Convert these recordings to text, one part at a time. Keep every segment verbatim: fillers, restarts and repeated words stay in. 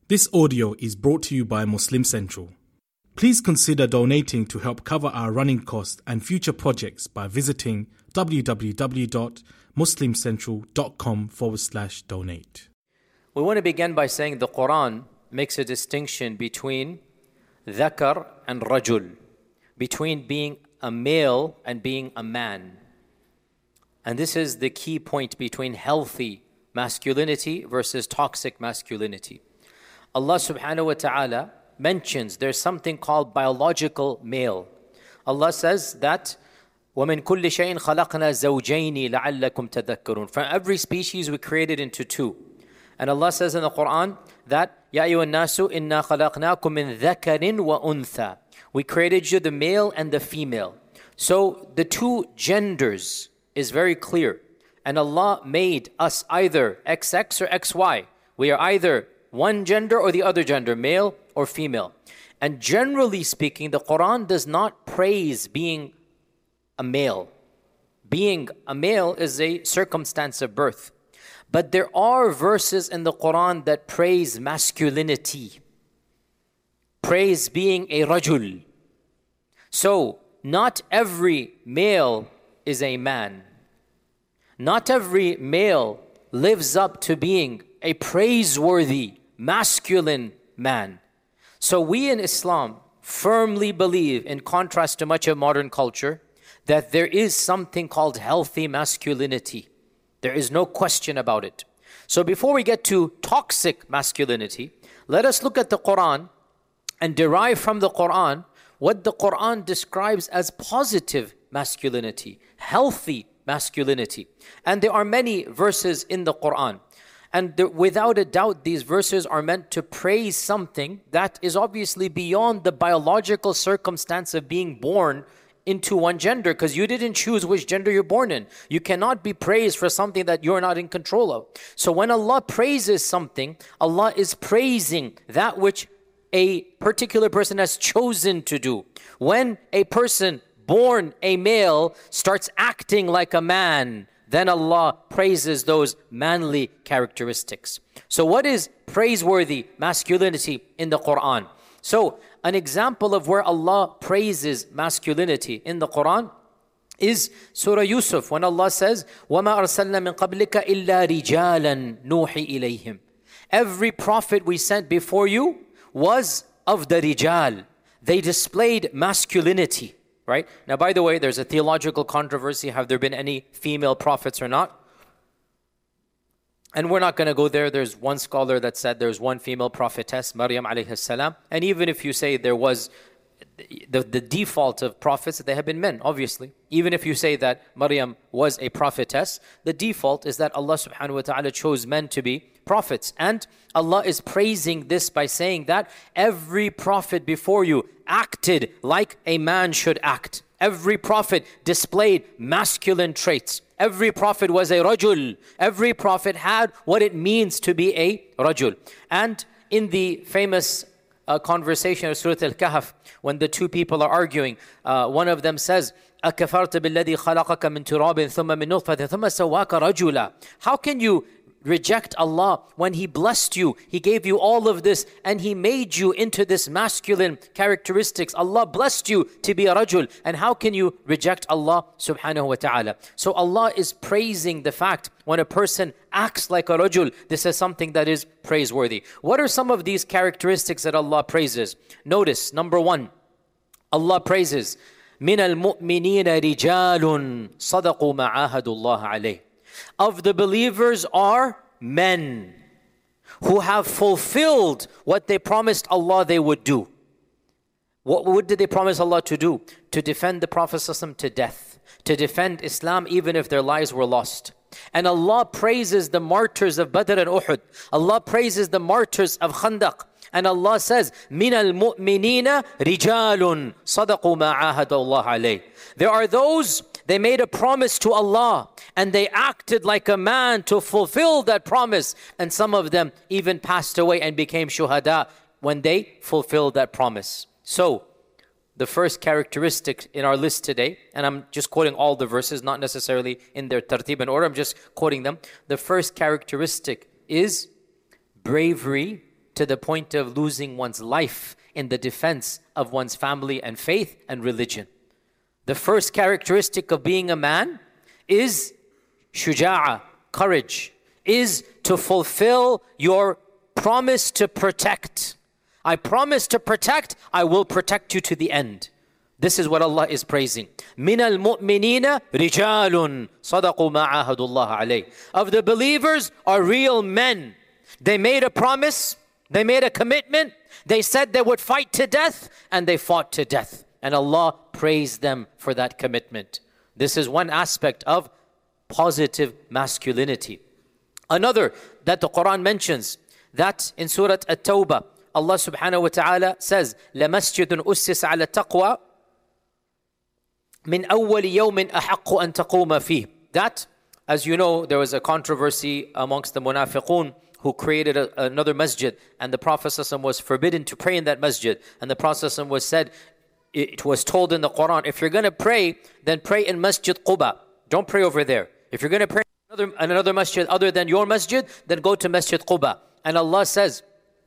This audio is brought to you by Muslim Central. Please consider donating to help cover our running costs and future projects by visiting www.muslimcentral.com forward slash donate. We want to begin by saying the Quran makes a distinction between dhakar and rajul, between being a male and being a man. And this is the key point between healthy masculinity versus toxic masculinity. Allah subhanahu wa ta'ala mentions there's something called biological male. Allah says that وَمِن كُلِّ شَيْءٍ خَلَقْنَا زَوْجَيْنِ لَعَلَّكُمْ تَذَكَّرُونَ. From every species we created into two. And Allah says in the Quran that يَا أَيُّهَا النَّاسُ إِنَّا خَلَقْنَاكُم مِّن ذَكَرٍ وَأُنثَى. We created you the male and the female. So the two genders is very clear. And Allah made us either X X or X Y. We are either one gender or the other gender, male or female. And generally speaking, the Quran does not praise being a male. Being a male is a circumstance of birth. But there are verses in the Quran that praise masculinity. Praise being a rajul. So, not every male is a man. Not every male lives up to being a praiseworthy masculine man. So we in Islam firmly believe, in contrast to much of modern culture, that there is something called healthy masculinity. There is no question about it. So before we get to toxic masculinity, let us look at the Quran and derive from the Quran what the Quran describes as positive masculinity, healthy masculinity. And there are many verses in the Quran. And there, without a doubt, these verses are meant to praise something that is obviously beyond the biological circumstance of being born into one gender, because you didn't choose which gender you're born in. You cannot be praised for something that you're not in control of. So when Allah praises something, Allah is praising that which a particular person has chosen to do. When a person born a male starts acting like a man, then Allah praises those manly characteristics. So what is praiseworthy masculinity in the Quran? So an example of where Allah praises masculinity in the Quran is Surah Yusuf, when Allah says, وَمَا أَرْسَلْنَا مِن قَبْلِكَ إِلَّا رِجَالًا نُوحِي إِلَيْهِمْ. Every prophet we sent before you was of the rijal. They displayed masculinity. Right? Now, by the way, there's a theological controversy. Have there been any female prophets or not? And we're not going to go there. There's one scholar that said there's one female prophetess, Maryam alayhi salam. And even if you say there was the, the default of prophets, they have been men, obviously. Even if you say that Maryam was a prophetess, the default is that Allah subhanahu wa ta'ala chose men to be prophets. And Allah is praising this by saying that every prophet before you acted like a man should act. Every prophet displayed masculine traits. Every prophet was a rajul. Every prophet had what it means to be a rajul. And in the famous uh, conversation of Surah Al-Kahf, when the two people are arguing, uh, one of them says, أَكَفَرْتَ بِالَّذِي خَلَقَكَ مِن تُرَابٍ ثُمَّ مِن نُطْفَةٍ ثُمَّ سَوَّاكَ رَجُلًا. How can you reject Allah when He blessed you? He gave you all of this and He made you into this masculine characteristics. Allah blessed you to be a rajul. And how can you reject Allah subhanahu wa ta'ala? So Allah is praising the fact when a person acts like a rajul, this is something that is praiseworthy. What are some of these characteristics that Allah praises? Notice, number one, Allah praises مِنَ الْمُؤْمِنِينَ رِجَالٌ صَدَقُوا مَا عَاهَدُوا اللَّهَ عَلَيْهِ. Of the believers are men who have fulfilled what they promised Allah they would do. What, what did they promise Allah to do? To defend the Prophet ﷺ to death. To defend Islam even if their lives were lost. And Allah praises the martyrs of Badr and Uhud. Allah praises the martyrs of Khandaq. And Allah says, مِنَ الْمُؤْمِنِينَ رِجَالٌ صَدَقُوا مَا عَاهَدَ اللَّهَ عَلَيْهِ. There are those, they made a promise to Allah and they acted like a man to fulfill that promise. And some of them even passed away and became shuhada when they fulfilled that promise. So, the first characteristic in our list today, and I'm just quoting all the verses, not necessarily in their tartib and order, I'm just quoting them. The first characteristic is bravery to the point of losing one's life in the defense of one's family and faith and religion. The first characteristic of being a man is shuja'a, courage, is to fulfill your promise to protect. I promise to protect, I will protect you to the end. This is what Allah is praising. مِنَ الْمُؤْمِنِينَ رِجَالٌ صَدَقُوا مَا عَاهَدُوا اللَّهَ عَلَيْهِ. Of the believers are real men. They made a promise, they made a commitment, they said they would fight to death, and they fought to death. And Allah praised them for that commitment. This is one aspect of positive masculinity. Another that the Quran mentions, that in Surah At-Tawbah, Allah subhanahu wa ta'ala says, لَمَسْجِدٌ أُسِّسَ عَلَى التَّقْوَى مِنْ أَوَّلِ يَوْمٍ أَحَقُّ أَن تَقُومَ فِيهِ. That, as you know, there was a controversy amongst the munafiqun who created a, another masjid, and the Prophet ﷺ was forbidden to pray in that masjid. And the Prophet ﷺ was said, it was told in the Quran, if you're going to pray, then pray in Masjid Quba. Don't pray over there. If you're going to pray in another, another masjid other than your masjid, then go to Masjid Quba. And Allah says,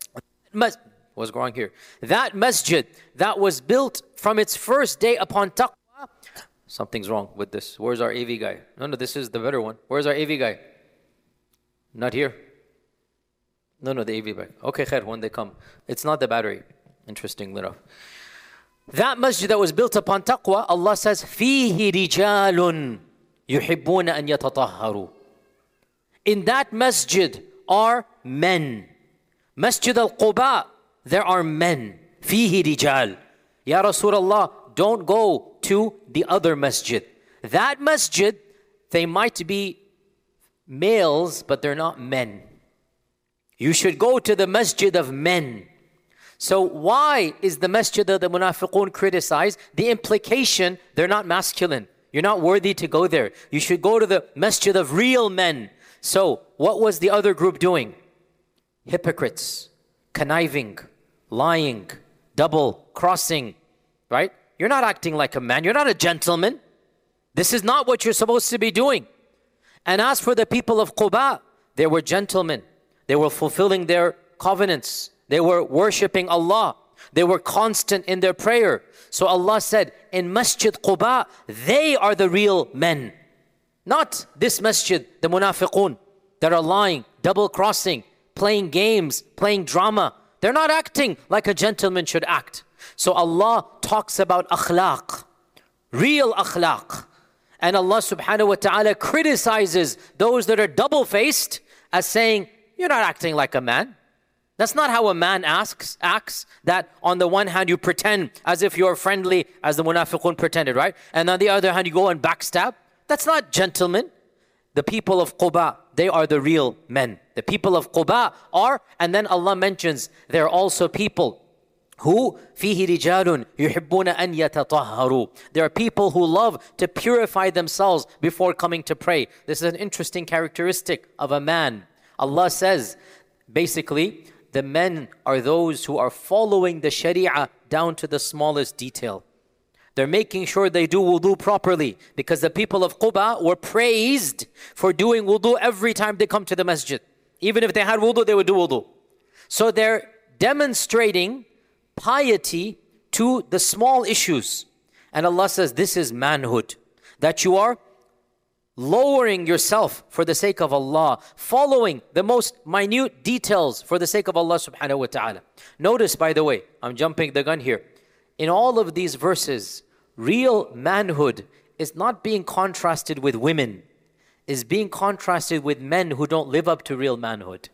what's going on here? That masjid that was built from its first day upon taqwa. Something's wrong with this. Where's our A V guy? No, no, this is the better one. Where's our A V guy? Not here. No, no, the A V guy. Okay, khair, when they come. It's not the battery. Interesting enough. That masjid that was built upon taqwa, Allah says, فِيهِ رِجَالٌ يُحِبُّونَ أَن يَتَطَهَّرُوا. In that masjid are men. Masjid al-Quba, there are men. فِيهِ رِجَال. Ya Rasulullah, don't go to the other masjid. That masjid, they might be males, but they're not men. You should go to the masjid of men. So why is the masjid of the munafiqun criticized? The implication, they're not masculine. You're not worthy to go there. You should go to the masjid of real men. So what was the other group doing? Hypocrites, conniving, lying, double crossing, right? You're not acting like a man. You're not a gentleman. This is not what you're supposed to be doing. And as for the people of Quba, they were gentlemen. They were fulfilling their covenants. They were worshipping Allah. They were constant in their prayer. So Allah said, in Masjid Quba, they are the real men. Not this masjid, the munafiqun, that are lying, double-crossing, playing games, playing drama. They're not acting like a gentleman should act. So Allah talks about akhlaq, real akhlaq. And Allah subhanahu wa ta'ala criticizes those that are double-faced as saying, you're not acting like a man. That's not how a man asks, acts, that on the one hand you pretend as if you're friendly as the munafiqun pretended, right? And on the other hand you go and backstab. That's not gentlemen. The people of Quba, they are the real men. The people of Quba are, and then Allah mentions, there are also people who فِيهِ رِجَالٌ يُحِبُّونَ أَن يَتَطَهَّرُوا. There are people who love to purify themselves before coming to pray. This is an interesting characteristic of a man. Allah says, basically, the men are those who are following the Sharia down to the smallest detail. They're making sure they do wudu properly, because the people of Quba were praised for doing wudu every time they come to the masjid. Even if they had wudu, they would do wudu. So they're demonstrating piety to the small issues. And Allah says, this is manhood. That you are lowering yourself for the sake of Allah, following the most minute details for the sake of Allah subhanahu wa ta'ala. Notice, by the way, I'm jumping the gun here. In all of these verses, real manhood is not being contrasted with women, is being contrasted with men who don't live up to real manhood.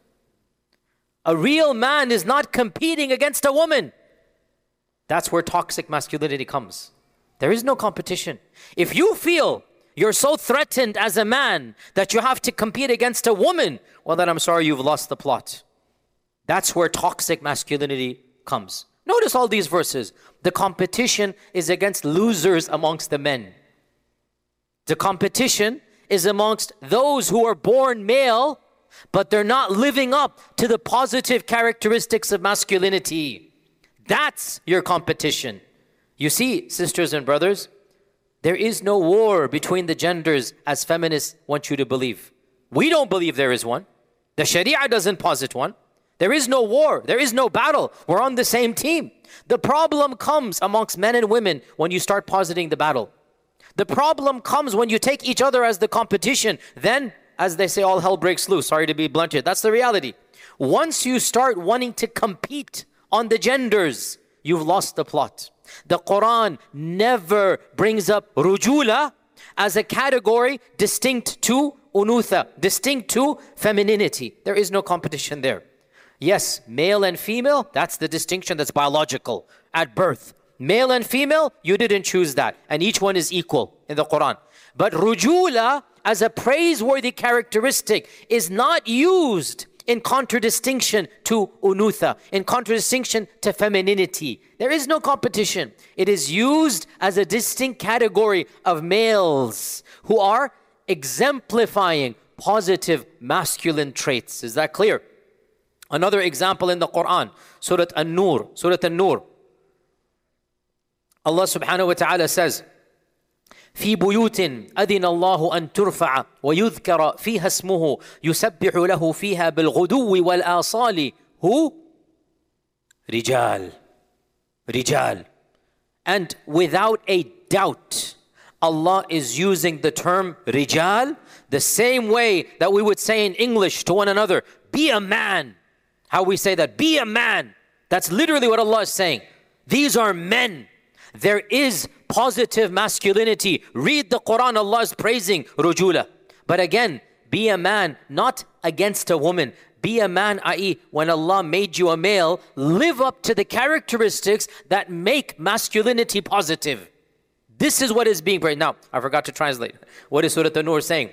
A real man is not competing against a woman. That's where toxic masculinity comes. There is no competition. If you feel you're so threatened as a man that you have to compete against a woman, well then I'm sorry, you've lost the plot. That's where toxic masculinity comes. Notice all these verses. The competition is against losers amongst the men. The competition is amongst those who are born male, but they're not living up to the positive characteristics of masculinity. That's your competition. You see, sisters and brothers, there is no war between the genders as feminists want you to believe. We don't believe there is one. The Sharia doesn't posit one. There is no war. There is no battle. We're on the same team. The problem comes amongst men and women when you start positing the battle. The problem comes when you take each other as the competition. Then, as they say, all hell breaks loose. Sorry to be blunt here. That's the reality. Once you start wanting to compete on the genders, you've lost the plot. The Quran never brings up rujula as a category distinct to unutha, distinct to femininity. There is no competition there. Yes, male and female, that's the distinction that's biological at birth. Male and female, you didn't choose that. And each one is equal in the Quran. But rujula as a praiseworthy characteristic is not used in contradistinction to unutha, in contradistinction to femininity. There is no competition. It is used as a distinct category of males who are exemplifying positive masculine traits. Is that clear? Another example in the Quran, Surah An-Nur, Surah An-Nur. Allah subhanahu wa ta'ala says, في بيوت أذن الله أن ترفع ويذكر فيها اسمه يسبح له فيها بالغدو والآصال هو رجال رجال. And without a doubt, Allah is using the term rijal the same way that we would say in English to one another, be a man. How we say that, be a man. That's literally what Allah is saying. These are men. There is positive masculinity. Read the Quran, Allah is praising rujula. But again, be a man, not against a woman. Be a man, that is, when Allah made you a male, live up to the characteristics that make masculinity positive. This is what is being praised. Now, I forgot to translate. What is Surah An-Nur saying?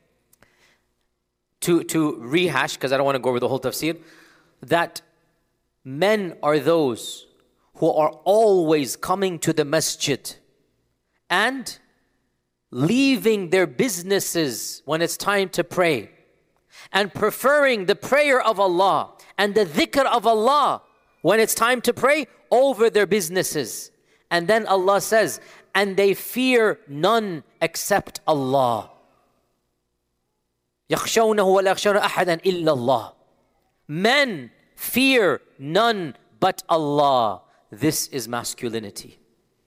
To, to rehash, because I don't want to go over the whole tafsir, that men are those who are always coming to the masjid and leaving their businesses when it's time to pray and preferring the prayer of Allah and the dhikr of Allah when it's time to pray over their businesses. And then Allah says, and they fear none except Allah. يَخْشَوْنَهُ وَلَا يَخْشَوْنَ أَحَدًا إِلَّا اللَّهِ. Men fear none but Allah. This is masculinity.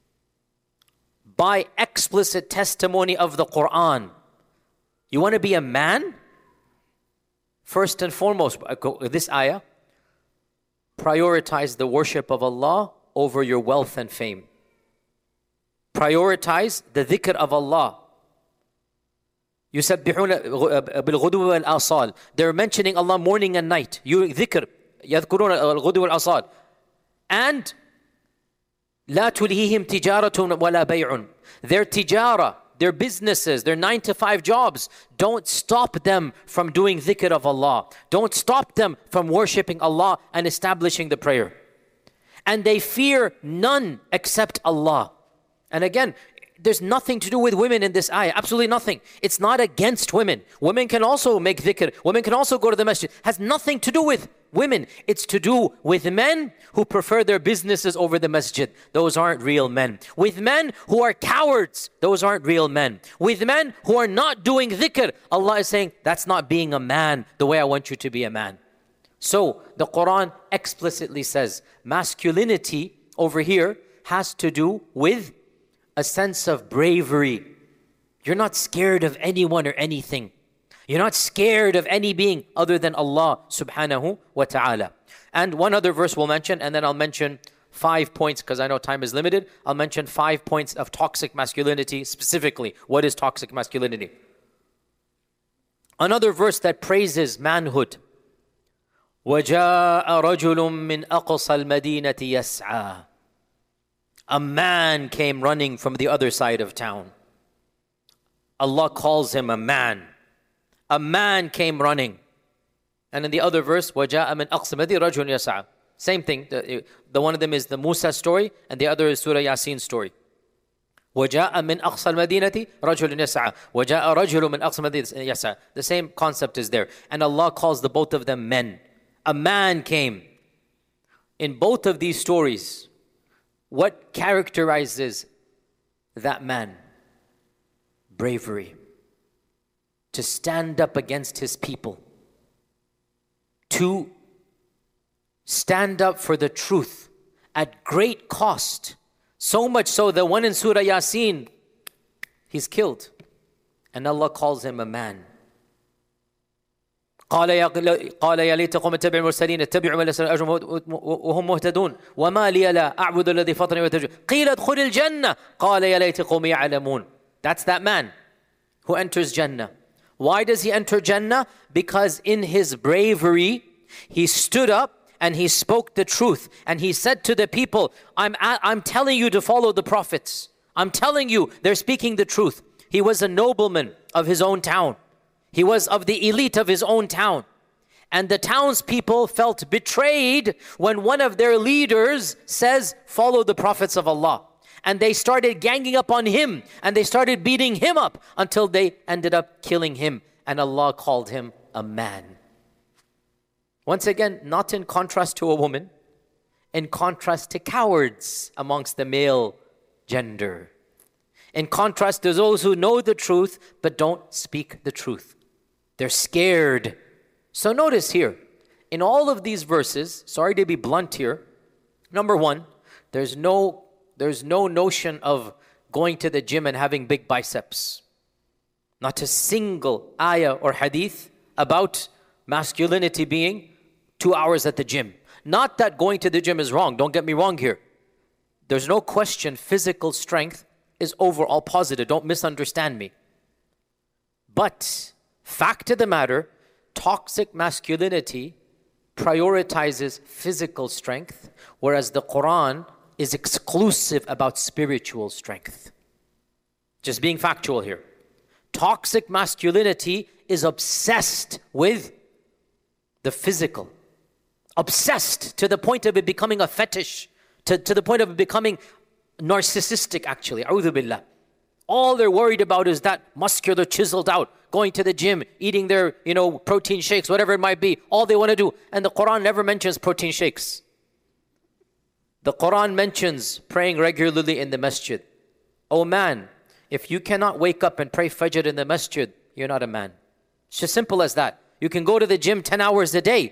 By explicit testimony of the Quran. You want to be a man? First and foremost, this ayah, prioritize the worship of Allah over your wealth and fame. Prioritize the dhikr of Allah. يُسَبِّحُونَ بِالْغُدُوِ وَالْآصَالِ. They're mentioning Allah morning and night. You dhikr. يَذْكُرُونَ الْغُدُوِ وَالْآصَالِ. And لا تلهيهم تجارة ولا بيع. Their tijara, their businesses, their nine to five jobs, don't stop them from doing dhikr of Allah. Don't stop them from worshipping Allah and establishing the prayer. And they fear none except Allah. And again, there's nothing to do with women in this ayah. Absolutely nothing. It's not against women. Women can also make dhikr. Women can also go to the masjid. Has nothing to do with women. It's to do with men who prefer their businesses over the masjid. Those aren't real men. With men who are cowards. Those aren't real men. With men who are not doing dhikr. Allah is saying, that's not being a man the way I want you to be a man. So the Quran explicitly says, masculinity over here has to do with a sense of bravery. You're not scared of anyone or anything. You're not scared of any being other than Allah subhanahu wa ta'ala. And one other verse we'll mention, and then I'll mention five points, because I know time is limited. I'll mention five points of toxic masculinity specifically. What is toxic masculinity? Another verse that praises manhood. وَجَاءَ رَجُلٌ مِّنْ أَقْصَى الْمَدِينَةِ يَسْعَى. A man came running from the other side of town. Allah calls him a man. A man came running. And in the other verse, وَجَاءَ مِنْ أَقْصَى الْمَدِينَةِ رَجُلٌ يَسْعَى. Same thing. The, the one of them is the Musa story, and the other is Surah Yasin story. وَجَاءَ مِنْ أَقْصَى الْمَدِينَةِ رَجُلٌ يَسْعَى. وَجَاءَ رَجُلٌ مِنْ أَقْصَى الْمَدِينَةِ يَسْعَى. The same concept is there. And Allah calls the both of them men. A man came. In both of these stories, what characterizes that man? Bravery. To stand up against his people. To stand up for the truth at great cost. So much so that one in Surah Yasin, he's killed. And Allah calls him a man. قال يا قال يا ليت قوم اتبعوا المرسلين اتبعوا ما ليس وهم مهتدون وما لي لا أعبد الذي فطرني وترجع قيل ادخل الجنة قال يا ليت قوم يعلمون. That's that man who enters Jannah. Why does he enter Jannah? Because in his bravery, he stood up and he spoke the truth. And he said to the people, I'm, I'm telling you to follow the prophets. I'm telling you, they're speaking the truth. He was a nobleman of his own town. He was of the elite of his own town. And the townspeople felt betrayed when one of their leaders says, follow the prophets of Allah. And they started ganging up on him and they started beating him up until they ended up killing him. And Allah called him a man. Once again, not in contrast to a woman, in contrast to cowards amongst the male gender. In contrast to those who know the truth but don't speak the truth. They're scared. So notice here, in all of these verses, sorry to be blunt here, number one, there's no There's no notion of going to the gym and having big biceps. Not a single ayah or hadith about masculinity being two hours at the gym. Not that going to the gym is wrong. Don't get me wrong here. There's no question physical strength is overall positive. Don't misunderstand me. But fact of the matter, toxic masculinity prioritizes physical strength, whereas the Quran is exclusive about spiritual strength. Just being factual here. Toxic masculinity is obsessed with the physical. Obsessed to the point of it becoming a fetish. To, to the point of it becoming narcissistic actually. A'udhu billah. All they're worried about is that muscular chiseled out, going to the gym, eating their, you know, protein shakes, whatever it might be. All they want to do. And the Quran never mentions protein shakes. The Quran mentions praying regularly in the masjid. Oh man, if you cannot wake up and pray Fajr in the masjid, you're not a man. It's just simple as that. You can go to the gym ten hours a day.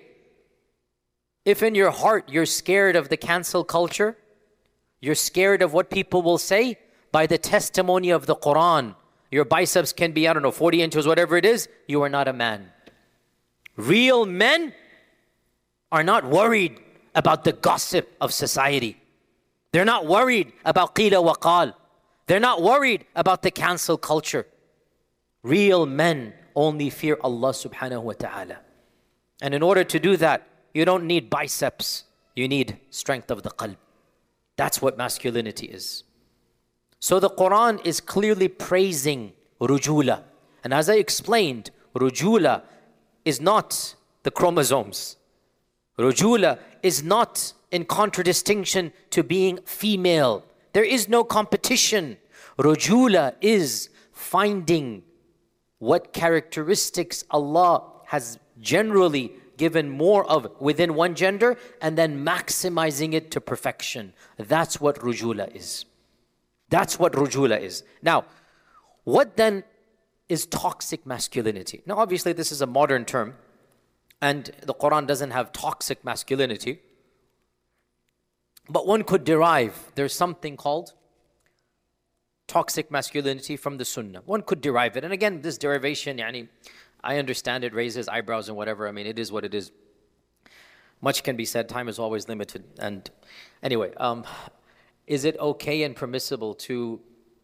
If in your heart you're scared of the cancel culture, you're scared of what people will say, by the testimony of the Quran, your biceps can be, I don't know, forty inches, whatever it is, you are not a man. Real men are not worried about the gossip of society. They're not worried about qila wa qal. They're not worried about the cancel culture. Real men only fear Allah subhanahu wa ta'ala. And in order to do that, you don't need biceps. You need strength of the qalb. That's what masculinity is. So the Quran is clearly praising rujula. And as I explained, rujula is not the chromosomes. Rujula is not in contradistinction to being female. There is no competition. Rujula is finding what characteristics Allah has generally given more of within one gender and then maximizing it to perfection. That's what rujula is. That's what rujula is. Now, what then is toxic masculinity? Now, obviously, this is a modern term. And the Quran doesn't have toxic masculinity. But one could derive, there's something called toxic masculinity from the Sunnah. One could derive it. And again, this derivation, yani, I understand it raises eyebrows and whatever. I mean, it is what it is. Much can be said. Time is always limited. And anyway, um, is it okay and permissible to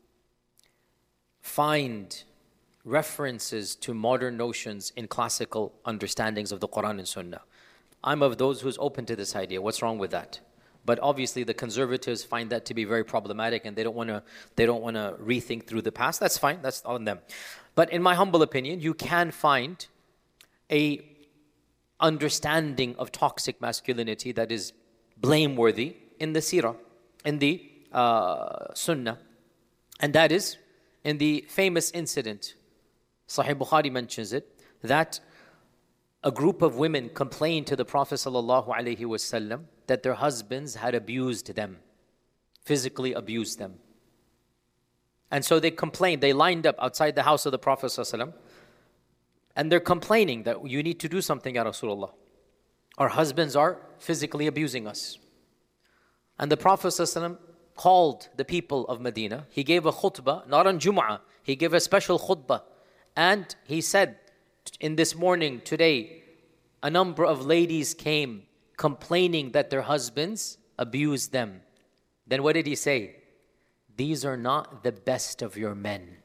find references to modern notions in classical understandings of the Quran and Sunnah? I'm of those who's open to this idea. What's wrong with that? But obviously the conservatives find that to be very problematic and they don't want to they don't want to rethink through the past. That's fine. That's on them. But in my humble opinion, you can find a understanding of toxic masculinity that is blameworthy in the seerah, in the uh, Sunnah. And that is in the famous incident, Sahih Bukhari mentions it, that a group of women complained to the Prophet ﷺ that their husbands had abused them, physically abused them. And so they complained, they lined up outside the house of the Prophet ﷺ, and they're complaining that you need to do something, Ya Rasulullah. Our husbands are physically abusing us. And the Prophet ﷺ called the people of Medina. He gave a khutbah, not on Jum'ah. He gave a special khutbah. And he said, in this morning, today, a number of ladies came complaining that their husbands abused them. Then what did he say? These are not the best of your men.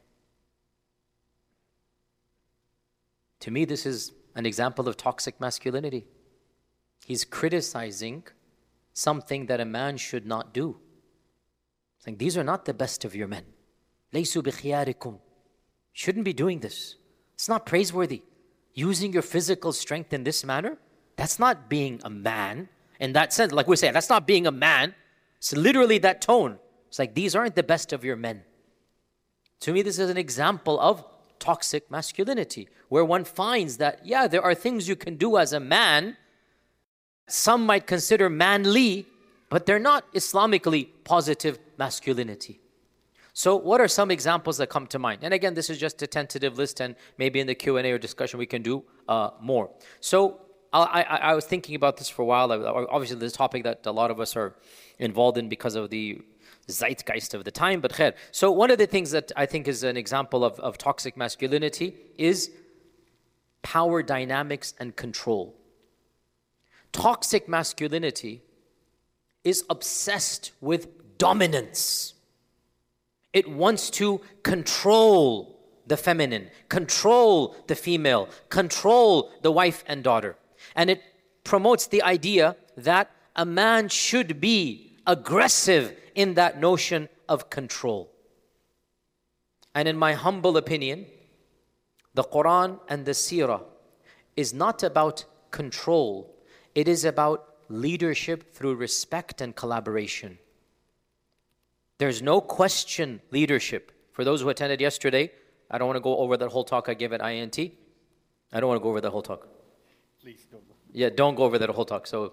To me, this is an example of toxic masculinity. He's criticizing something that a man should not do. Saying, these are not the best of your men. لَيْسُوا بِخِيَارِكُمْ. Shouldn't be doing this. It's not praiseworthy. Using your physical strength in this manner, that's not being a man. In that sense, like we're saying, that's not being a man. It's literally that tone. It's like, these aren't the best of your men. To me, this is an example of toxic masculinity, where one finds that, yeah, there are things you can do as a man, some might consider manly, but they're not Islamically positive masculinity. So what are some examples that come to mind? And again, this is just a tentative list, and maybe in the Q and A or discussion we can do uh, more. So I, I, I was thinking about this for a while. Obviously, this topic that a lot of us are involved in because of the zeitgeist of the time, but khair. So one of the things that I think is an example of, of toxic masculinity is power dynamics and control. Toxic masculinity is obsessed with dominance. It wants to control the feminine, control the female, control the wife and daughter. And it promotes the idea that a man should be aggressive in that notion of control. And in my humble opinion, the Quran and the Seerah is not about control. It is about leadership through respect and collaboration. There's no question leadership. For those who attended yesterday, I don't want to go over that whole talk I gave at I N T. I don't want to go over that whole talk. Please don't. Yeah, don't go over that whole talk. So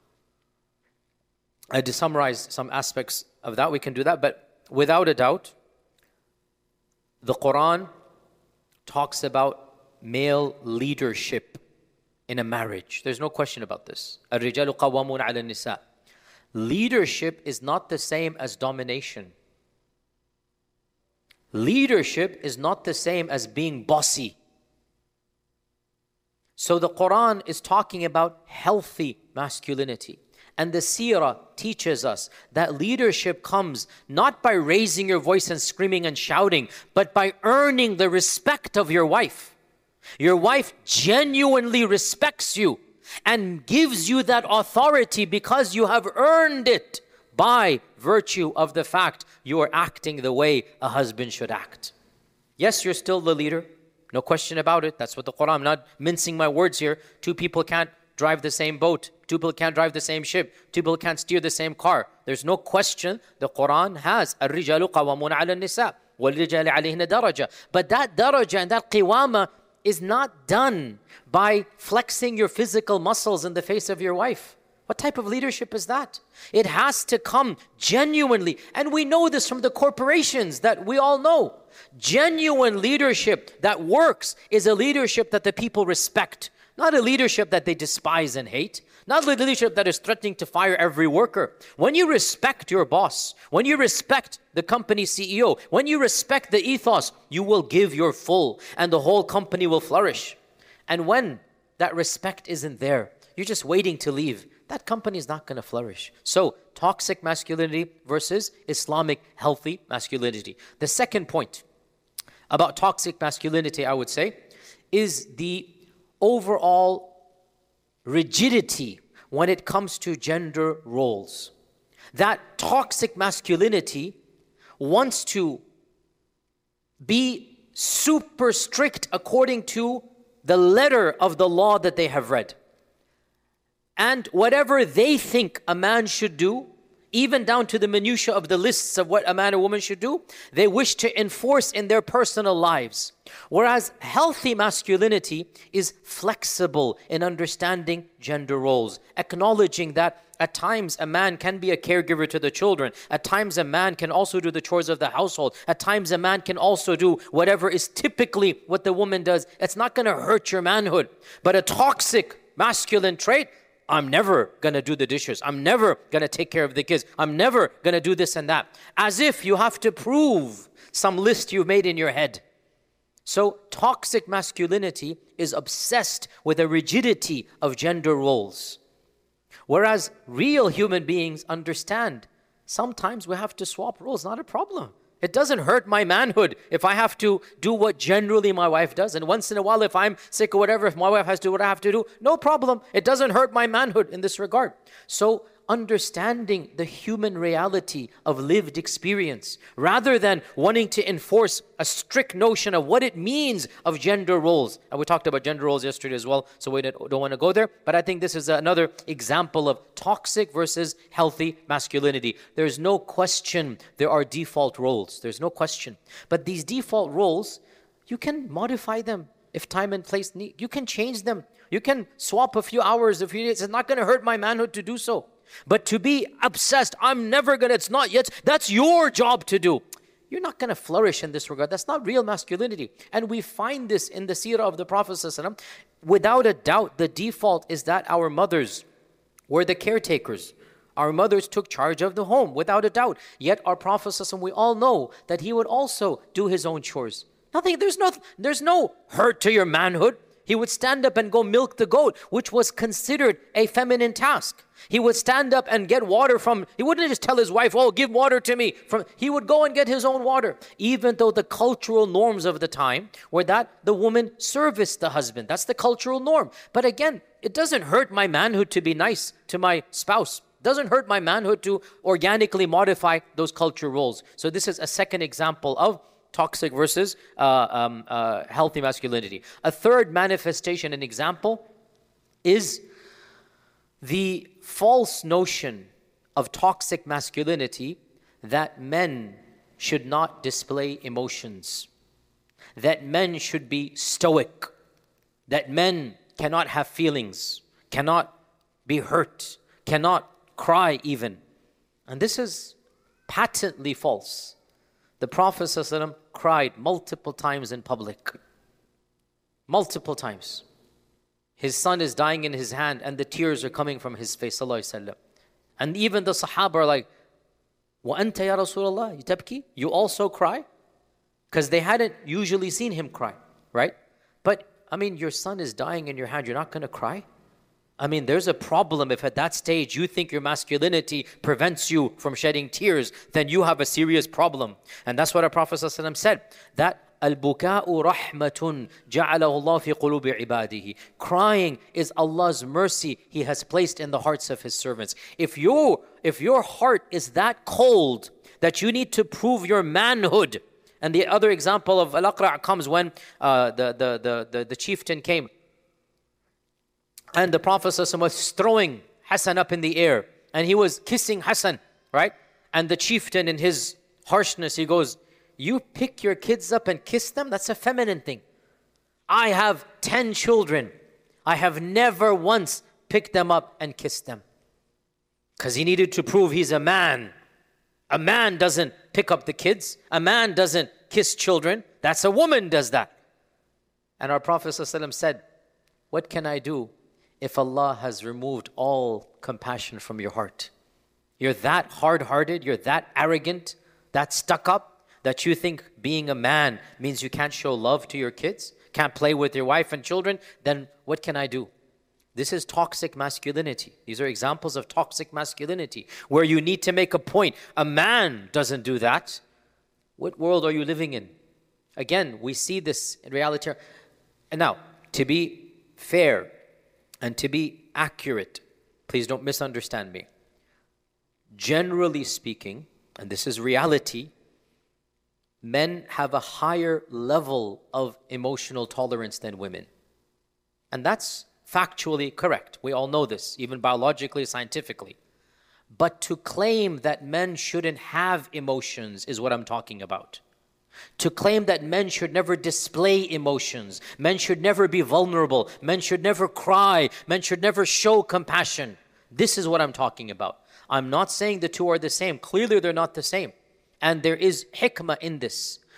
I just summarized some aspects of that. We can do that. But without a doubt, the Quran talks about male leadership in a marriage. There's no question about this. الرِّجَالُ قَوَّامُونَ عَلَى النِّسَاءِ. Leadership is not the same as domination. Leadership is not the same as being bossy. So the Quran is talking about healthy masculinity. And the Seerah teaches us that leadership comes not by raising your voice and screaming and shouting, but by earning the respect of your wife. Your wife genuinely respects you and gives you that authority because you have earned it by virtue of the fact you are acting the way a husband should act. Yes, you're still the leader. No question about it. That's what the Quran, I'm not mincing my words here. Two people can't drive the same boat. Two people can't drive the same ship. Two people can't steer the same car. There's no question the Quran has الرِّجَالُ قَوَّامُونَ عَلَى النِّسَاءِ وَالرِّجَالِ عَلَيْهِنَّ دَرَجَةٌ. But that daraja and that qiwama is not done by flexing your physical muscles in the face of your wife. What type of leadership is that? It has to come genuinely. And we know this from the corporations that we all know. Genuine leadership that works is a leadership that the people respect. Not a leadership that they despise and hate. Not a leadership that is threatening to fire every worker. When you respect your boss, when you respect the company C E O, when you respect the ethos, you will give your full and the whole company will flourish. And when that respect isn't there, you're just waiting to leave, that company is not going to flourish. So, toxic masculinity versus Islamic healthy masculinity. The second point about toxic masculinity, I would say, is the overall rigidity when it comes to gender roles. That toxic masculinity wants to be super strict according to the letter of the law that they have read. And whatever they think a man should do, even down to the minutiae of the lists of what a man or woman should do, they wish to enforce in their personal lives. Whereas healthy masculinity is flexible in understanding gender roles, acknowledging that at times a man can be a caregiver to the children. At times a man can also do the chores of the household. At times a man can also do whatever is typically what the woman does. It's not going to hurt your manhood. But a toxic masculine trait, I'm never going to do the dishes. I'm never going to take care of the kids. I'm never going to do this and that. As if you have to prove some list you've made in your head. So toxic masculinity is obsessed with the rigidity of gender roles. Whereas real human beings understand sometimes we have to swap roles, not a problem. It doesn't hurt my manhood if I have to do what generally my wife does. And once in a while, if I'm sick or whatever, if my wife has to do what I have to do, no problem. It doesn't hurt my manhood in this regard. So understanding the human reality of lived experience, rather than wanting to enforce a strict notion of what it means of gender roles. And we talked about gender roles yesterday as well, so we don't, don't want to go there. But I think this is another example of toxic versus healthy masculinity. There's no question there are default roles. There's no question. But these default roles, you can modify them if time and place need. You can change them. You can swap a few hours, a few days. It's not going to hurt my manhood to do so. But to be obsessed, I'm never going to, it's not yet, that's your job to do. You're not going to flourish in this regard. That's not real masculinity. And we find this in the seerah of the Prophet ﷺ. Without a doubt, the default is that our mothers were the caretakers. Our mothers took charge of the home, without a doubt. Yet our Prophet ﷺ, we all know that he would also do his own chores. Nothing, there's no, there's no hurt to your manhood. He would stand up and go milk the goat, which was considered a feminine task. He would stand up and get water from, he wouldn't just tell his wife, oh, give water to me. From, he would go and get his own water. Even though the cultural norms of the time were that the woman serviced the husband. That's the cultural norm. But again, it doesn't hurt my manhood to be nice to my spouse. It doesn't hurt my manhood to organically modify those cultural roles. So this is a second example of toxic versus uh, um, uh, healthy masculinity. A third manifestation and example is the false notion of toxic masculinity that men should not display emotions, that men should be stoic, that men cannot have feelings, cannot be hurt, cannot cry even. And this is patently false. The Prophet ﷺ cried multiple times in public. Multiple times. His son is dying in his hand and the tears are coming from his face. ﷺ. And even the Sahaba are like, وَأَنْتَ يَا رَسُولَ اللَّهِ تَبْكِي? You also cry? Because they hadn't usually seen him cry, right? But, I mean, your son is dying in your hand, you're not going to cry? I mean, there's a problem if at that stage you think your masculinity prevents you from shedding tears, then you have a serious problem. And that's what our Prophet ﷺ said, that الْبُكَاءُ رَحْمَةٌ جَعَلَهُ اللَّهُ فِي قُلُوبِ عِبَادِهِ. Crying is Allah's mercy He has placed in the hearts of His servants. If you, if your heart is that cold that you need to prove your manhood, and the other example of Al-Aqra' comes when uh, the, the, the, the, the chieftain came, and the Prophet ﷺ was throwing Hassan up in the air. And he was kissing Hassan, right? And the chieftain in his harshness, he goes, you pick your kids up and kiss them? That's a feminine thing. I have ten children. I have never once picked them up and kissed them. Because he needed to prove he's a man. A man doesn't pick up the kids. A man doesn't kiss children. That's a woman does that. And our Prophet ﷺ said, what can I do if Allah has removed all compassion from your heart? You're that hard-hearted, you're that arrogant, that stuck up, that you think being a man means you can't show love to your kids, can't play with your wife and children, then what can I do? This is toxic masculinity. These are examples of toxic masculinity, where you need to make a point. A man doesn't do that. What world are you living in? Again, we see this in reality. And now, to be fair, and to be accurate, please don't misunderstand me. Generally speaking, and this is reality, men have a higher level of emotional tolerance than women. And that's factually correct. We all know this, even biologically, scientifically. But to claim that men shouldn't have emotions is what I'm talking about. To claim that men should never display emotions, men should never be vulnerable, men should never cry, men should never show compassion. This is what I'm talking about. I'm not saying the two are the same. Clearly they're not the same. And there is hikmah in this.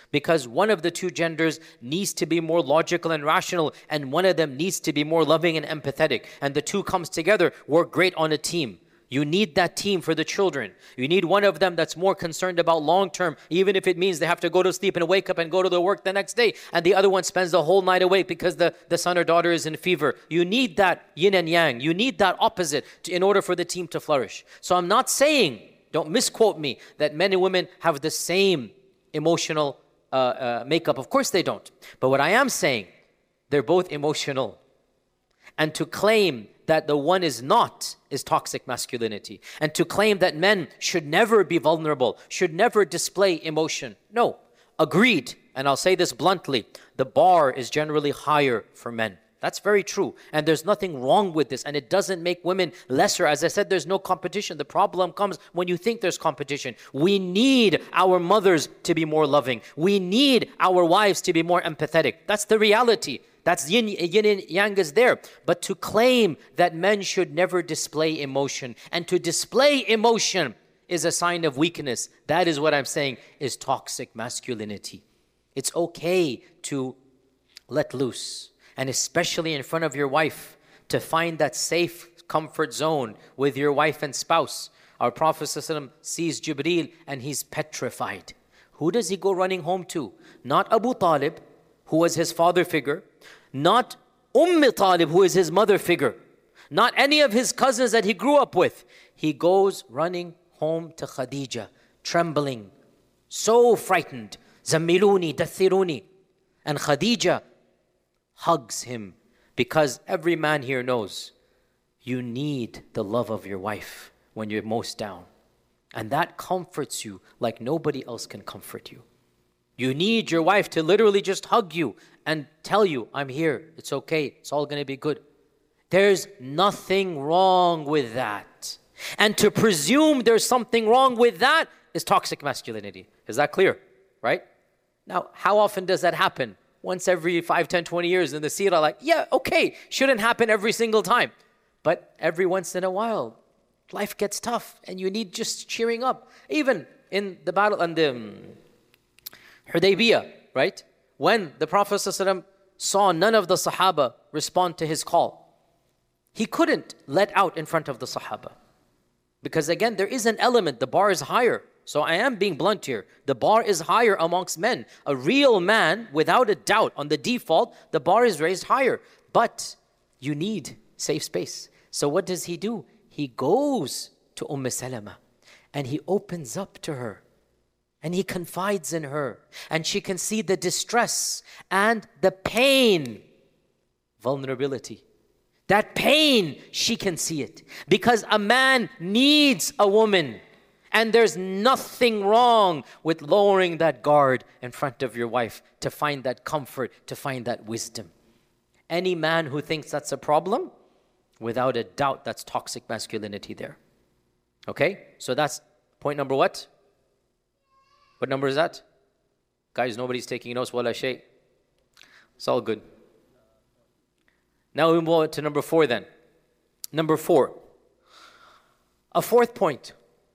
Because one of the two genders needs to be more logical and rational, and one of them needs to be more loving and empathetic. And the two comes together, work great on a team. You need that team for the children. You need one of them that's more concerned about long term, even if it means they have to go to sleep and wake up and go to the work the next day. And the other one spends the whole night awake because the, the son or daughter is in fever. You need that yin and yang. You need that opposite to, in order for the team to flourish. So I'm not saying, don't misquote me, that men and women have the same emotional uh, uh, makeup. Of course they don't. But what I am saying, they're both emotional. And to claim that the one is not is toxic masculinity. And to claim that men should never be vulnerable, should never display emotion. No, agreed. And I'll say this bluntly, the bar is generally higher for men. That's very true. And there's nothing wrong with this. And it doesn't make women lesser. As I said, there's no competition. The problem comes when you think there's competition. We need our mothers to be more loving. We need our wives to be more empathetic. That's the reality. That's yin, yin and yang is there. But to claim that men should never display emotion, and to display emotion is a sign of weakness, that is what I'm saying is toxic masculinity. It's okay to let loose, and especially in front of your wife, to find that safe comfort zone with your wife and spouse. Our Prophet ﷺ sees Jibreel and he's petrified. Who does he go running home to? Not Abu Talib, who was his father figure, not Umm Talib, who is his mother figure, not any of his cousins that he grew up with. He goes running home to Khadija, trembling, so frightened. Zammiluni, dathiruni. And Khadija hugs him, because every man here knows you need the love of your wife when you're most down. And that comforts you like nobody else can comfort you. You need your wife to literally just hug you and tell you, I'm here, it's okay, it's all going to be good. There's nothing wrong with that. And to presume there's something wrong with that is toxic masculinity. Is that clear? Right? Now, how often does that happen? Once every five, ten, twenty years in the seerah, like, yeah, okay, shouldn't happen every single time. But every once in a while, life gets tough and you need just cheering up. Even in the battle and the um, Hudaybiyah, right? When the Prophet ﷺ saw none of the Sahaba respond to his call, he couldn't let out in front of the Sahaba. Because again, there is an element, the bar is higher. So I am being blunt here. The bar is higher amongst men. A real man, without a doubt, on the default, the bar is raised higher. But you need safe space. So what does he do? He goes to Umm Salama and he opens up to her. And he confides in her. And she can see the distress and the pain. Vulnerability. That pain, she can see it. Because a man needs a woman. And there's nothing wrong with lowering that guard in front of your wife to find that comfort, to find that wisdom. Any man who thinks that's a problem, without a doubt, that's toxic masculinity there. Okay? So that's point number what? What number is that? Guys, nobody's taking notes. Wala shay. It's all good. Now we move on to number four then. Number four. A fourth point.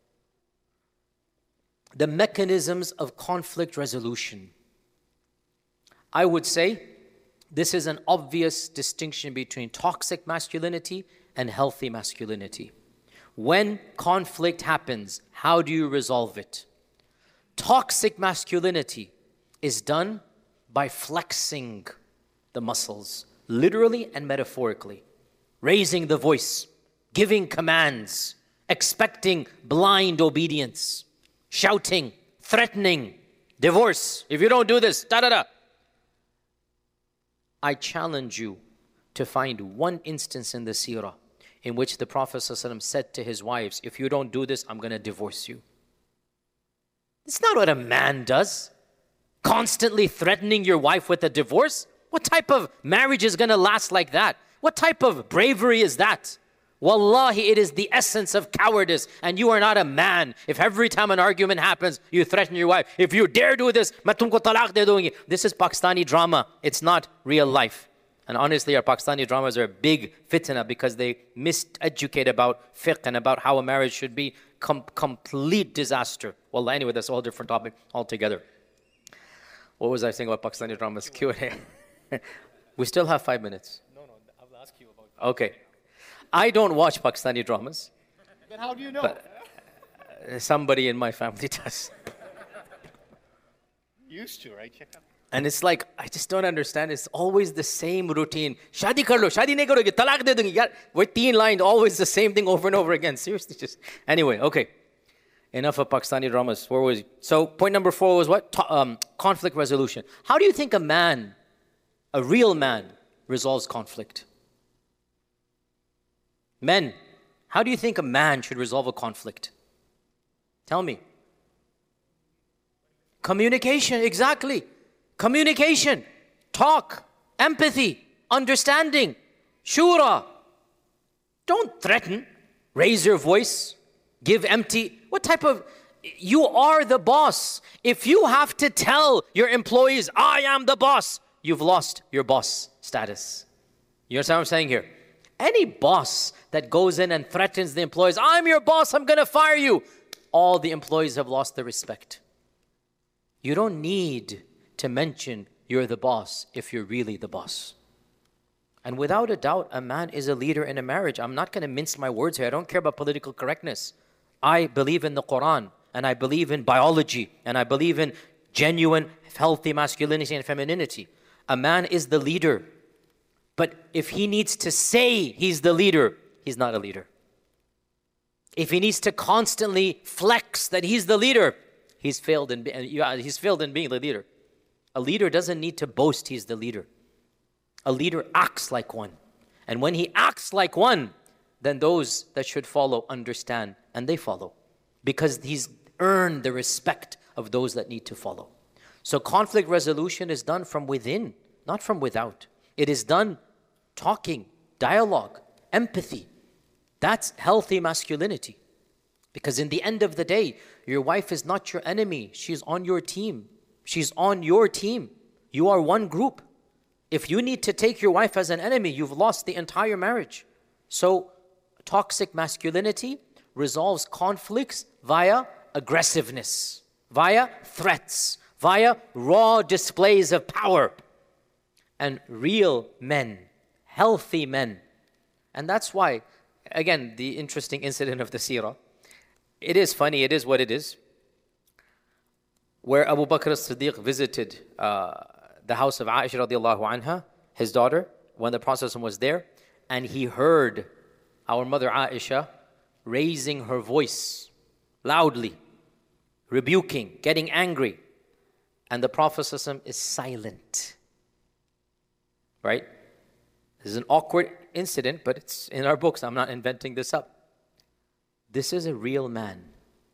The mechanisms of conflict resolution. I would say this is an obvious distinction between toxic masculinity and healthy masculinity. When conflict happens, how do you resolve it? Toxic masculinity is done by flexing the muscles, literally and metaphorically, raising the voice, giving commands, expecting blind obedience, shouting, threatening, divorce. If you don't do this, da da da. I challenge you to find one instance in the seerah in which the Prophet ﷺ said to his wives, if you don't do this, I'm going to divorce you. It's not what a man does. Constantly threatening your wife with a divorce? What type of marriage is going to last like that? What type of bravery is that? Wallahi, it is the essence of cowardice, and you are not a man. If every time an argument happens, you threaten your wife, if you dare do this, main tumko talaq de dungi. This is Pakistani drama. It's not real life. And honestly, our Pakistani dramas are a big fitna because they miseducate about fiqh and about how a marriage should be. Com- complete disaster. Well, anyway, that's a whole different topic altogether. What was I saying about Pakistani dramas? Q and A. We still have five minutes. No, no, I'll ask you about. Okay. I don't watch Pakistani dramas. Then how do you know? But uh, somebody in my family does. Used to, right? Check out. And it's like, I just don't understand. It's always the same routine. Shadi kar lo, shadi nahi karoge, talaq de dungi. Yaar, with teen line, always the same thing over and over again. Seriously, just. Anyway, okay. Enough of Pakistani dramas. Where was he? So, point number four was what? To- um, conflict resolution. How do you think a man, a real man, resolves conflict? Men, how do you think a man should resolve a conflict? Tell me. Communication, exactly. Communication, talk, empathy, understanding, shura. Don't threaten, raise your voice, give empty. What type of, you are the boss. If you have to tell your employees, I am the boss, you've lost your boss status. You understand what I'm saying here? Any boss that goes in and threatens the employees, I'm your boss, I'm going to fire you. All the employees have lost their respect. You don't need to mention you're the boss if you're really the boss. And without a doubt, a man is a leader in a marriage. I'm not going to mince my words here. I don't care about political correctness. I believe in the Quran, and I believe in biology, and I believe in genuine, healthy masculinity and femininity. A man is the leader. But if he needs to say he's the leader, he's not a leader. If he needs to constantly flex that he's the leader, he's failed in, he's failed in being the leader. A leader doesn't need to boast he's the leader. A leader acts like one. And when he acts like one, then those that should follow understand and they follow. Because he's earned the respect of those that need to follow. So conflict resolution is done from within, not from without. It is done talking, dialogue, empathy. That's healthy masculinity. Because in the end of the day, your wife is not your enemy. She's on your team. She's on your team. You are one group. If you need to take your wife as an enemy, you've lost the entire marriage. So toxic masculinity resolves conflicts via aggressiveness, via threats, via raw displays of power. And real men, healthy men. And that's why, again, the interesting incident of the seerah. It is funny, it is what it is. Where Abu Bakr as-Siddiq visited uh, the house of Aisha radiallahu anha, his daughter, when the Prophet was there, and he heard our mother Aisha raising her voice loudly, rebuking, getting angry. And the Prophet is silent. Right? This is an awkward incident, but it's in our books. I'm not inventing this up. This is a real man.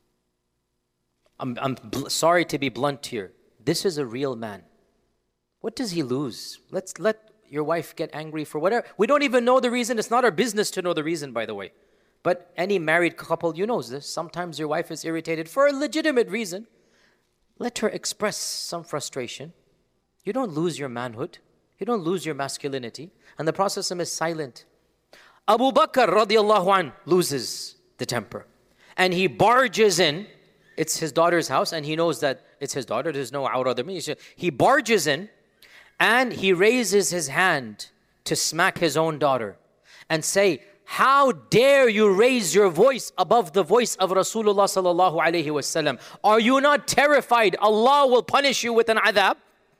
I'm, I'm bl- sorry to be blunt here. This is a real man. What does he lose? Let's let your wife get angry for whatever. We don't even know the reason. It's not our business to know the reason, by the way. But any married couple, you know this. Sometimes your wife is irritated for a legitimate reason. Let her express some frustration. You don't lose your manhood. You don't lose your masculinity. And the Prophet is silent. Abu Bakr radiallahu anh loses the temper. And he barges in. It's his daughter's house and he knows that it's his daughter. There's no awra there. He barges in and he raises his hand to smack his own daughter and say, how dare you raise your voice above the voice of Rasulullah sallallahu alayhi wasallam? Are you not terrified Allah will punish you with an adhab?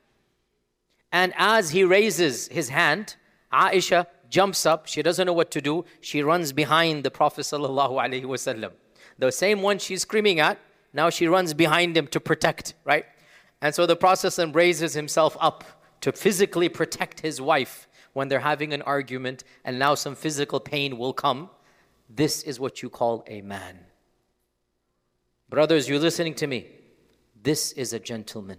And as he raises his hand, Aisha jumps up. She doesn't know what to do. She runs behind the Prophet sallallahu alaihi wasallam. The same one she's screaming at, now she runs behind him to protect, right? And so the Prophet raises himself up to physically protect his wife when they're having an argument and now some physical pain will come. This is what you call a man. Brothers, you're listening to me. This is a gentleman.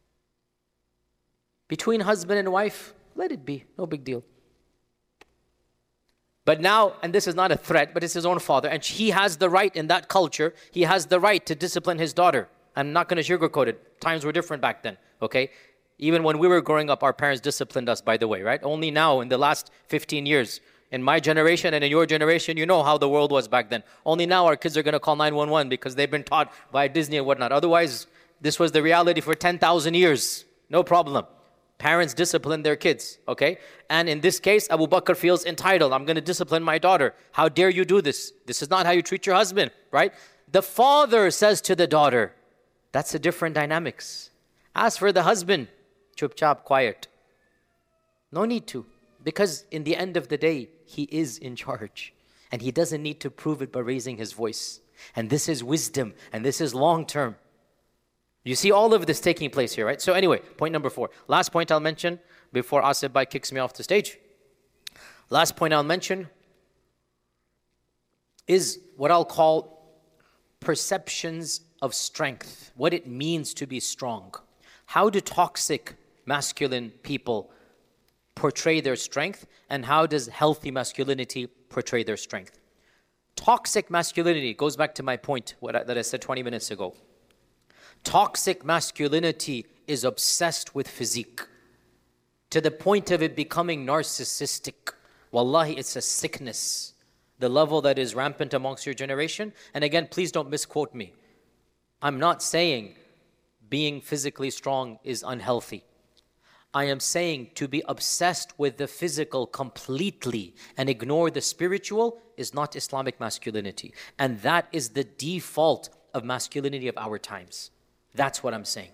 Between husband and wife, let it be, no big deal. But now, and this is not a threat, but it's his own father, and he has the right in that culture, he has the right to discipline his daughter. I'm not going to sugarcoat it. Times were different back then, okay? Even when we were growing up, our parents disciplined us, by the way, right? Only now, in the last fifteen years, in my generation and in your generation, you know how the world was back then. Only now our kids are going to call nine one one because they've been taught by Disney and whatnot. Otherwise, this was the reality for ten thousand years. No problem. Parents discipline their kids, okay? And in this case, Abu Bakr feels entitled. I'm going to discipline my daughter. How dare you do this? This is not how you treat your husband, right? The father says to the daughter, that's a different dynamics. As for the husband, chup chap, quiet. No need to. Because in the end of the day, he is in charge. And he doesn't need to prove it by raising his voice. And this is wisdom. And this is long term. You see all of this taking place here, right? So anyway, point number four. Last point I'll mention before Asif Bhai kicks me off the stage. Last point I'll mention is what I'll call perceptions of strength. What it means to be strong. How do toxic masculine people portray their strength, and how does healthy masculinity portray their strength? Toxic masculinity goes back to my point what I, that I said twenty minutes ago. Toxic masculinity is obsessed with physique to the point of it becoming narcissistic. Wallahi, it's a sickness, the level that is rampant amongst your generation. And again, please don't misquote me. I'm not saying being physically strong is unhealthy. I am saying to be obsessed with the physical completely and ignore the spiritual is not Islamic masculinity. And that is the default of masculinity of our times. That's what I'm saying.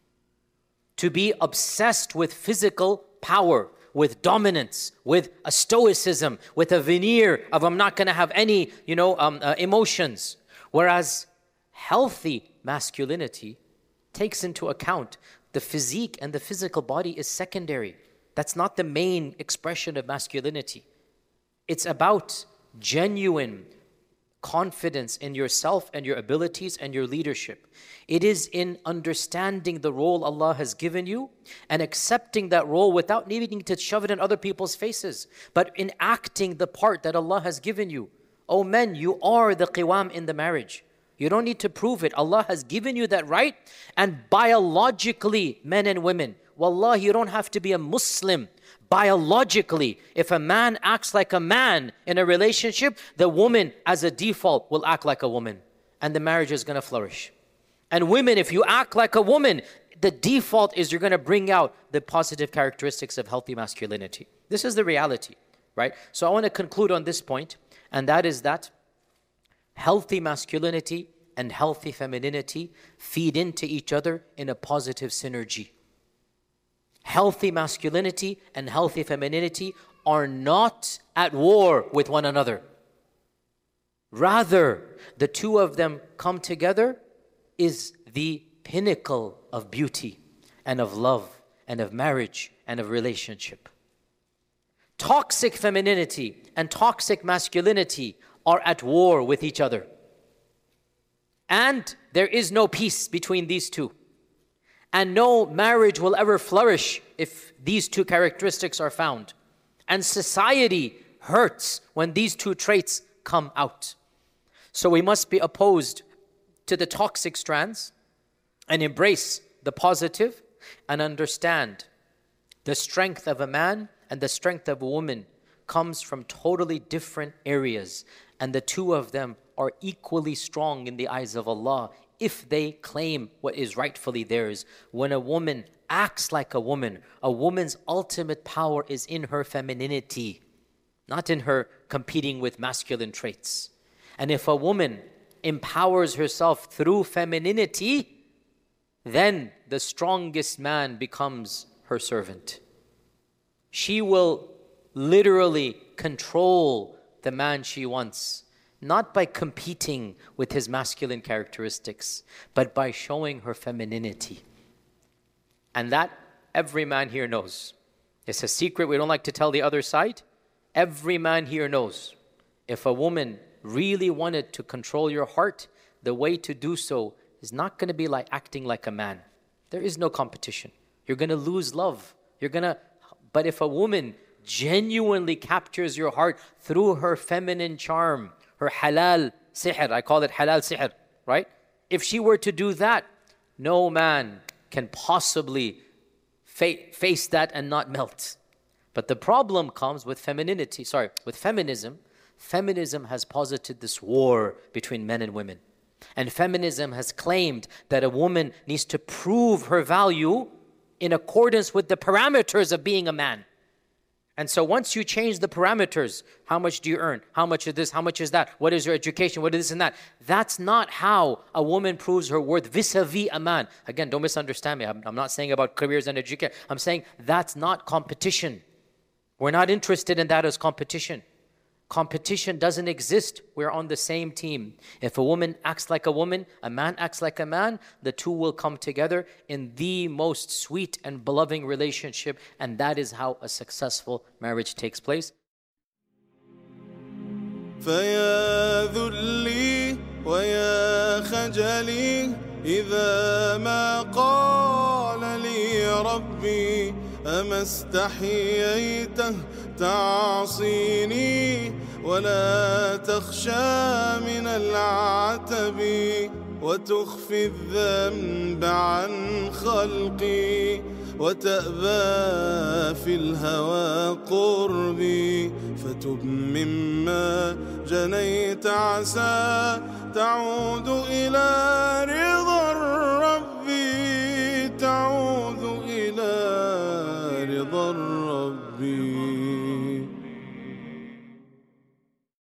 To be obsessed with physical power, with dominance, with a stoicism, with a veneer of I'm not going to have any, you know, um, uh, emotions. Whereas healthy masculinity takes into account the physique and the physical body is secondary. That's not the main expression of masculinity. It's about genuine confidence in yourself and your abilities and your leadership. It is in understanding the role Allah has given you and accepting that role without needing to shove it in other people's faces, but in acting the part that Allah has given you. Oh men, you are the qiwam in the marriage. You don't need to prove it. Allah has given you that right. And biologically, men and women, wallahi, you don't have to be a Muslim. Biologically, if a man acts like a man in a relationship, the woman as a default will act like a woman. And the marriage is going to flourish. And women, if you act like a woman, the default is you're going to bring out the positive characteristics of healthy masculinity. This is the reality, right? So I want to conclude on this point, and that is that healthy masculinity and healthy femininity feed into each other in a positive synergy. Healthy masculinity and healthy femininity are not at war with one another. Rather, the two of them come together is the pinnacle of beauty and of love and of marriage and of relationship. Toxic femininity and toxic masculinity are at war with each other. And there is no peace between these two. And no marriage will ever flourish if these two characteristics are found. And society hurts when these two traits come out. So we must be opposed to the toxic strands and embrace the positive and understand the strength of a man and the strength of a woman comes from totally different areas. And the two of them are equally strong in the eyes of Allah if they claim what is rightfully theirs. When a woman acts like a woman, a woman's ultimate power is in her femininity, not in her competing with masculine traits. And if a woman empowers herself through femininity, then the strongest man becomes her servant. She will literally control the man she wants, not by competing with his masculine characteristics, but by showing her femininity. And that every man here knows. It's a secret we don't like to tell the other side. Every man here knows. If a woman really wanted to control your heart, the way to do so is not going to be like acting like a man. There is no competition. You're going to lose love. You're going to, but if a woman genuinely captures your heart through her feminine charm, her halal sihr, I call it halal sihr, right? If she were to do that, no man can possibly fa- face that and not melt. But the problem comes with femininity, sorry, with feminism. Feminism has posited this war between men and women. And feminism has claimed that a woman needs to prove her value in accordance with the parameters of being a man. And so once you change the parameters, how much do you earn? How much is this? How much is that? What is your education? What is this and that? That's not how a woman proves her worth vis-a-vis a man. Again, don't misunderstand me. I'm, I'm not saying about careers and education. I'm saying that's not competition. We're not interested in that as competition. Competition doesn't exist. We're on the same team. If a woman acts like a woman, a man acts like a man, the two will come together in the most sweet and beloved relationship, and that is how a successful marriage takes place. فيا ذلي ويا خجلي إذا ما قال لي ربي أما استحييته تعصيني ولا تخشى من العتب وتخفي الذنب عن خلقي وتأبى في الهوى قربي فتب مما جنيت عسى تعود إلى